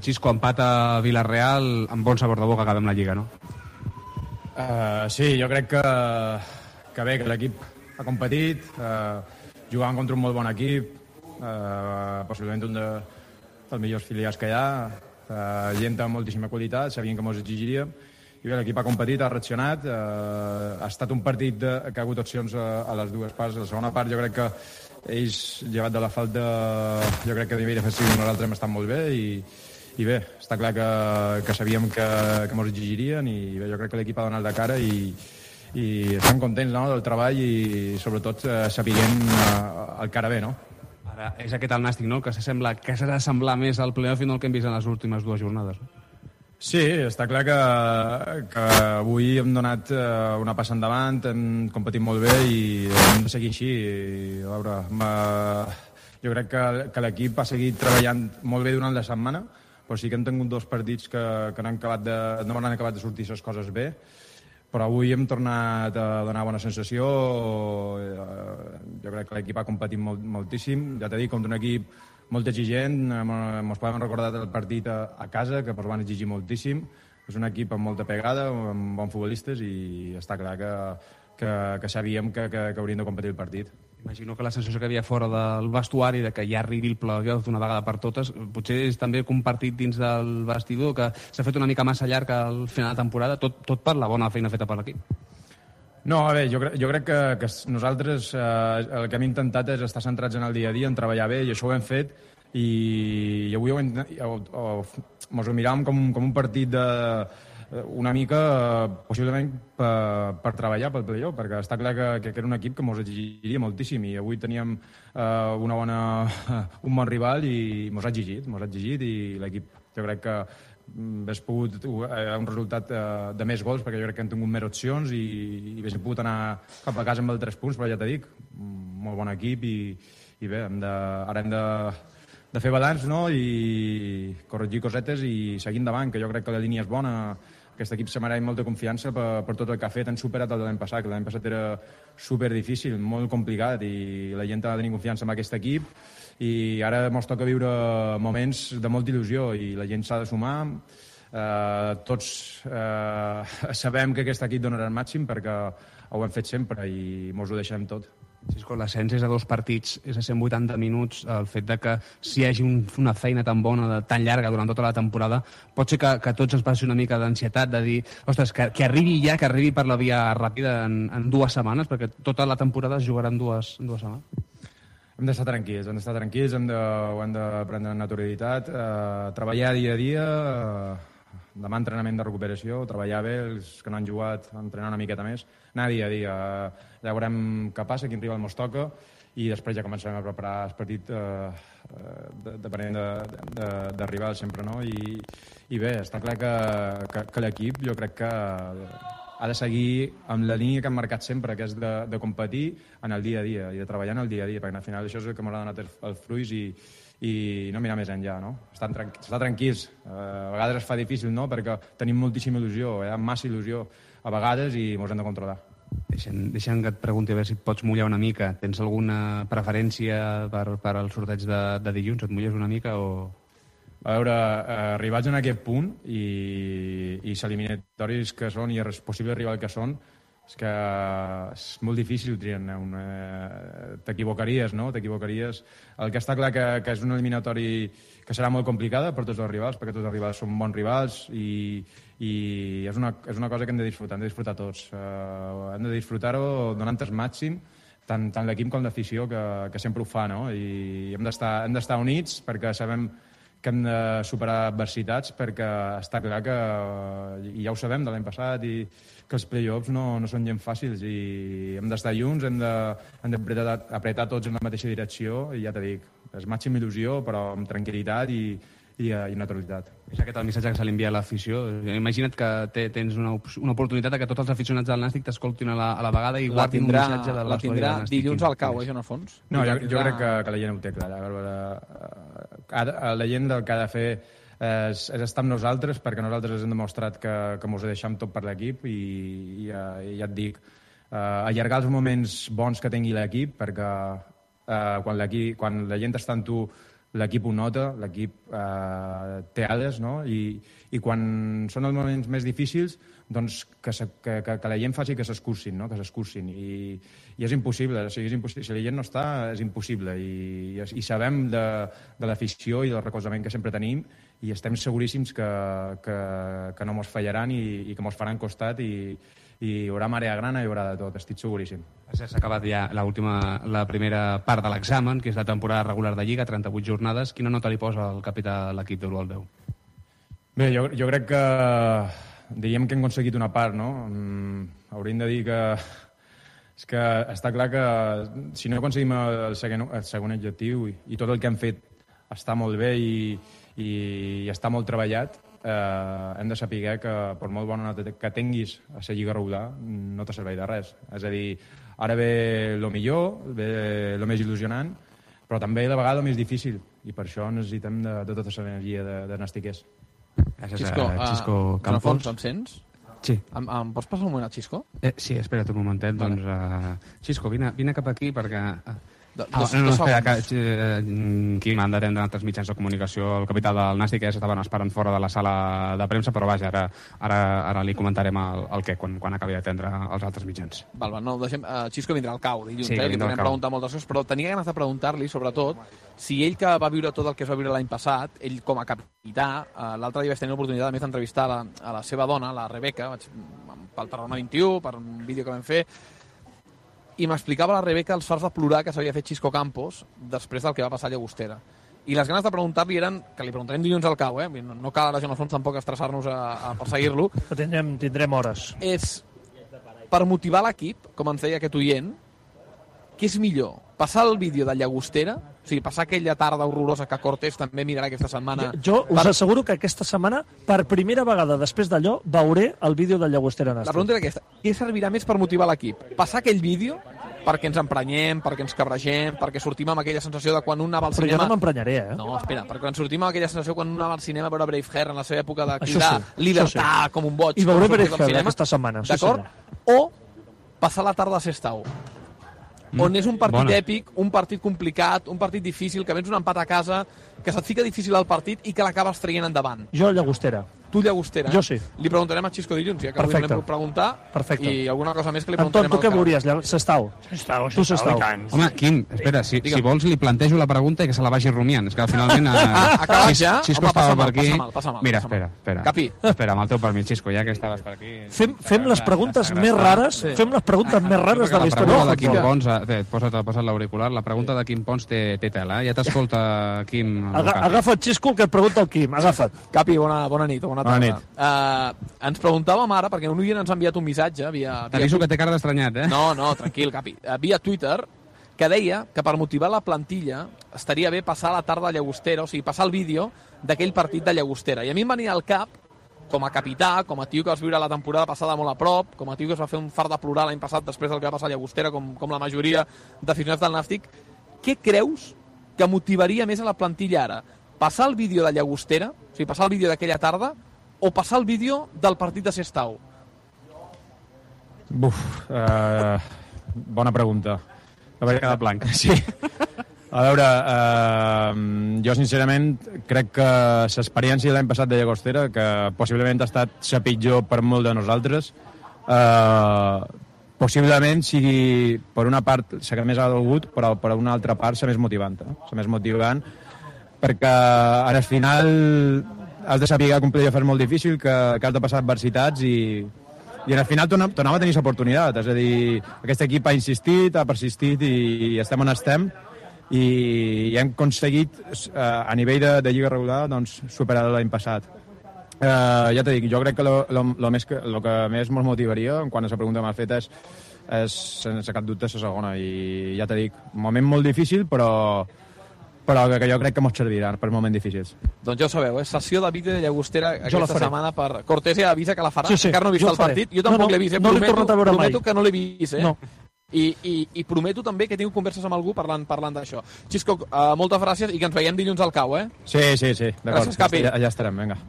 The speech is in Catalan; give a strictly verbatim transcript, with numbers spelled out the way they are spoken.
Xisco, empat a Villarreal, amb bon sabor de boca acabem la Lliga, no? Uh, sí, jo crec que, que bé, que l'equip ha competit, uh, jugant contra un molt bon equip, uh, possiblement un de, dels millors filials que hi ha, uh, gent amb moltíssima qualitat, sabien que ens exigiria, i bé, l'equip ha competit, ha reaccionat, uh, ha estat un partit de, que ha hagut opcions a, a les dues parts. La segona part jo crec que ells, llevat de la falta, jo crec que a nivell defensiu nosaltres hem estat molt bé, i i bé, està clar que, que sabíem que, que ens exigirien, i bé, jo crec que l'equip ha donat la cara i, i estem contents, no?, del treball i sobretot eh, sapiguem eh, el que ara ve, no? Ara és aquest el Nàstic, no?, que s'assembla, que s'ha d'assemblar més al playoff i no el que hem vist en les últimes dues jornades. Sí, està clar que, que avui hem donat eh, una passa endavant, hem competit molt bé i hem de seguir així. I, a veure, jo crec que, que l'equip ha seguit treballant molt bé durant la setmana, però sí que hem tingut dos partits que, que no, han acabat de, no han acabat de sortir les coses bé, però avui hem tornat a donar bona sensació. Jo crec que l'equip ha competit molt, moltíssim, ja t'he dit, contra un equip molt exigent, ens podem recordar el partit a, a casa, que ens van exigir moltíssim. És un equip amb molta pegada, amb bons futbolistes, i està clar que, que, que sabíem que, que, que hauríem de competir el partit. Imagino que la sensació que hi havia fora del vestuari de que ja arribi el playoff d'una vegada per totes, potser és també compartit dins del vestidor, que s'ha fet una mica massa llarg al final de temporada, tot, tot per la bona feina feta per l'equip. No, a veure, jo, crec, jo crec que, que nosaltres eh, el que hem intentat és estar centrats en el dia a dia, en treballar bé, i això ho hem fet, i, i avui ho, ho, ho, mos ho miràvem com, com un partit de una mica, possiblement, per, per treballar pel playoff, perquè està clar que, que era un equip que ens exigiria moltíssim, i avui teníem eh, una bona, un bon rival i ens ha exigit, ens ha exigit, i l'equip, jo crec que hauria pogut eh, un resultat eh, de més gols, perquè jo crec que hem tingut més opcions i, i hauria pogut anar cap a casa amb els tres punts, però ja t'he dit, molt bon equip, i, i bé, hem de, ara hem de, de fer balanç, no?, i corregir cosetes i seguir endavant, que jo crec que la línia és bona. Aquest equip se mereix molta confiança per, per tot el que ha fet. Han superat el de l'any passat, que l'any passat era super difícil, molt complicat, i la gent ha de tenir confiança en aquest equip, i ara ens toca viure moments de molta il·lusió, i la gent s'ha de sumar. Eh, tots eh, sabem que aquest equip donarà el màxim, perquè ho hem fet sempre i ens ho deixem tot. Xisco, l'ascens és a dos partits, és a cent vuitanta minuts. El fet de que si hi hagi un, una feina tan bona, tan llarga durant tota la temporada, pot ser que, que tots ens passi una mica d'ansietat, de dir, ostres, que, que arribi ja, que arribi per la via ràpida en, en dues setmanes, perquè tota la temporada es jugarà en dues, en dues setmanes. Hem d'estar tranquils, hem d'estar tranquils, hem de, ho hem de prendre amb naturalitat, eh, treballar dia a dia, eh, demà entrenament de recuperació, treballar bé, els que no han jugat, entrenar una miqueta més, anar dia a dia. Ja veurem què passa, quin rival ens toca, i després ja començarem a preparar el partit eh, depenent de, de, de rival sempre, no? I, i bé, està clar que, que, que l'equip jo crec que ha de seguir amb la línia que han marcat sempre, que és de, de competir en el dia a dia i de treballar en el dia a dia, perquè al final això és el que m'ha donat els fruits, i i no mirar més enllà, no? Estar, tranqu estar tranquils. Uh, a vegades es fa difícil, no?, perquè tenim moltíssima il·lusió, hi ha massa il·lusió a vegades, i ens hem de controlar. Deixa'm, deixa'm que et pregunti a veure si et pots mullar una mica. Tens alguna preferència per, per al sorteig de, de dilluns? Et mulles una mica o...? A veure, eh, arribats en aquest punt i, i els eliminatoris que són i els possibles rivals que són, és que és molt difícil triar-ne un... Eh, t'equivocaries, no? T'equivocaries. El que està clar que, que és un eliminatori que serà molt complicada per tots els rivals, perquè tots els rivals són bons rivals, i, i és, una, és una cosa que hem de disfrutar, hem de disfrutar tots. Eh, hem de disfrutar-ho donant el màxim, tant, tant l'equip com l'afició, que, que sempre ho fa, no? I hem d'estar units, perquè sabem que hem de superar adversitats, perquè està clar que, i ja ho sabem de l'any passat, i que els play-offs no, no són gens fàcils, i hem d'estar junts, hem d'apretar apretar tots en la mateixa direcció, i ja t'he dit, és màxima il·lusió, però amb tranquil·litat i, i, i naturalitat. És aquest el missatge que se li envia a l'afició. Imagina't que te, tens una, una oportunitat que tots els aficionats del Nàstic t'escoltin a, la, a la vegada i guardin un missatge de la tindrà del Nàstic. Dilluns al cau, eh, en el fons? No, jo, jo crec que, que la gent ho té clar. La gent el que ha de fer és, és estar amb nosaltres, perquè nosaltres hem demostrat que, que ens ho deixem tot per l'equip, i, i, i ja et dic, eh, allargar els moments bons que tingui l'equip, perquè eh, quan, quan la gent està amb tu l'equip ho nota, l'equip eh, té ales, no? I, i quan són els moments més difícils, doncs que, se, que, que, que la gent faci que s'escurcin, no? Que s'escurcin. I, I és impossible, o sigui, és impossible. Si la gent no està, és impossible. I, i, i sabem de, de l'afició i del recolzament que sempre tenim i estem seguríssims que, que, que no mos fallaran i, i que mos faran costat i, i hi haurà marea grana i hi haurà de tot, estic seguríssim. S'ha acabat ja l'última, la primera part de l'examen, que és la temporada regular de Lliga, trenta-vuit jornades. Quina nota li posa el capità de l'equip d'Uruguai deu? Bé, jo, jo crec que diríem que hem aconseguit una part, no? Mm, hauríem de dir que és que està clar que si no aconseguim el segon, el segon objectiu i, i tot el que hem fet està molt bé i, i, i està molt treballat, eh, hem de saber que per molt bona nota que tinguis a la Lliga regular no te serveix de res. És a dir, ara ve el millor, ve el més il·lusionant, però també a la vegada el més difícil i per això necessitem de, de tota l'energia de, de Nastiquers. Gràcies Xisco, a Xisco uh, Campos. Fons, em sents? Sí. Em, em pots passar un moment al Xisco? Eh, sí, espera't un momentet. Vale. Doncs, uh, Xisco, vine, vine cap aquí perquè... Uh, De, ah, dos, no, no, dos espera, segons. que eh, Quim han d'atendre altres mitjans de comunicació. El capità del Nàstic ja s'estaven esperant fora de la sala de premsa, però vaja, ara, ara, ara li comentarem el, el què quan, quan acabi d'atendre els altres mitjans. Val, val, no, deixem, uh, Xisco vindrà al cau dilluns, Sí, eh? Li vindrà al podem cau. preguntar moltes coses, però tenia ganes de preguntar-li, sobretot, si ell que va viure tot el que es va viure l'any passat, ell com a capità, uh, l'altre dia vaig tenir l'oportunitat a més d'entrevistar la, a la seva dona, la Rebeca, vaig, pel Tarragona vint-i-u, per un vídeo que vam fer, i m'explicava la Rebeca els fars de plorar que s'havia fet Xisco Campos després del que va passar a Llagostera. I les ganes de preguntar-li eren, que li preguntarem dilluns al cau, eh? no, no cal ara, Joan Alfons, tampoc estressar-nos a, a perseguir-lo, Tindrem, tindrem hores. és per motivar l'equip, com ens deia aquest oient, què és millor? Passar el vídeo de Llagostera, o sigui, passar aquella tarda horrorosa que Cortés també mirarà aquesta setmana... Jo, jo us asseguro que aquesta setmana, per primera vegada després d'allò, veuré el vídeo de Llagostera Nàstic. La pregunta era aquesta. Què servirà més per motivar l'equip? Passar aquell vídeo perquè ens emprenyem, perquè ens cabregem, perquè sortim amb aquella sensació de quan un anava al Però jo cinema... no m'emprenyaré, eh? No, espera, perquè quan sortim amb aquella sensació quan un anava al cinema a veure Braveheart en la seva època de Això cridar sí, libertà això sí. com un boig... I veuré quan sortim al Braveheart cinema, aquesta setmana, sí, d'acord? O passar la tarda a Sestao, Mm, on és un partit bona. èpic, un partit complicat, un partit difícil, que vens un empat a casa, que se't fica difícil el partit i que l'acabes traient endavant. Jo, Llagostera. Tu, Llagostera. Jo sí. Li preguntarem a Xisco dilluns, ja que Perfecte. avui volem preguntar. Perfecte. I alguna cosa més que li Anton, preguntarem tu al què cap. veuries? Lla- Sestau. Sestau, Tu Sestau. i tant. Home, Quim, espera, si, si vols li plantejo la pregunta i que se la vagi rumiant. És que finalment... Eh, Ah, acabat ja? Xisco Home, estava passa per mal, aquí. passa mal, passa mal, Mira, passa espera, mal. espera. Capi. Espera, amb el teu permís, Xisco, ja que estaves per aquí... Fem, fem les preguntes més rares, Sí. fem les preguntes més rares de la La història pregunta del de Quim futbol. Pons, eh, bé, posa't, posa't l'auricular, la pregunta de Quim Pons té, té tela, eh? Ja t'escolta, Quim. el Aga, Capi. agafa't, Xisco, el que et pregunta el Quim. Agafa't. Capi, bona, bona nit, o bona tarda. Bona nit. Uh, ens preguntàvem ara, perquè un oient ens ha enviat un missatge via... via T'aviso que té cara d'estranyat, eh? No, no, tranquil, Capi. Uh, via Twitter, que deia que per motivar la plantilla estaria bé passar la tarda a Llagostera, o sigui, passar el vídeo d'aquell partit de Llagostera. I a mi em venia al cap, com a capità, com a tio que vas viure la temporada passada molt a prop, com a tio que es va fer un fart de plorar l'any passat després del que va passar a Llagostera, com, com la majoria d'aficionats del Nàstic, què creus que motivaria més a la plantilla ara? Passar el vídeo de Llagostera, o sigui, passar el vídeo d'aquella tarda, o passar el vídeo del partit de Sestau? Buf, eh, bona pregunta. La vaig quedar blanc. Sí. A veure, eh, jo sincerament crec que l'experiència de l'any passat de Llagostera, que possiblement ha estat la pitjor per molt de nosaltres, eh, possiblement sigui per una part la que més ha dolgut, però per una altra part la més motivant. Eh? La més motivant, perquè al final has de saber que un playoff és molt difícil, que, que has de passar adversitats i, i al final tornem, tornem a tenir l'oportunitat. És a dir, aquest equip ha insistit, ha persistit i, i estem on estem i, i hem aconseguit eh, a nivell de, de lliga regular doncs, superar l'any passat. Eh, ja t'he dit, jo crec que lo, lo, lo, més que lo que més ens motivaria quan la pregunta m'ha fet és, és sense cap dubte la segona i ja t'he dit, un moment molt difícil però però que jo crec que mos serviran per moments difícils. Doncs ja ho sabeu, eh? Sessió de vídeo de Llagostera Jo la aquesta faré. setmana per... Cortés ja avisa que la farà, Sí, sí, encara no he vist jo el la faré. partit, jo tampoc No, no, l'he vist, eh? no l'he prometo, tornat a veure prometo mai. que no l'he vist, eh? No. I, i, I prometo també que tinc converses amb algú parlant parlant d'això. Xisco, uh, moltes gràcies i que ens veiem dilluns al cau, eh? Sí, sí, sí, d'acord. Gràcies, Capi. Ja, ja estarem, vinga.